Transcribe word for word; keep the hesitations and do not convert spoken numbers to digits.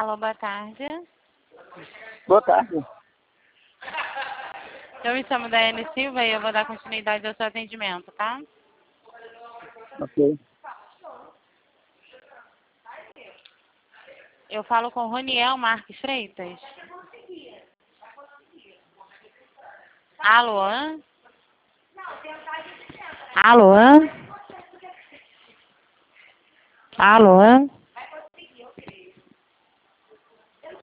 Alô, boa tarde. Boa tarde. Eu me chamo Daiane Silva e eu vou dar continuidade ao seu atendimento, tá? Ok. Eu falo com Roniel Marques Freitas. Alô? Alô? Alô?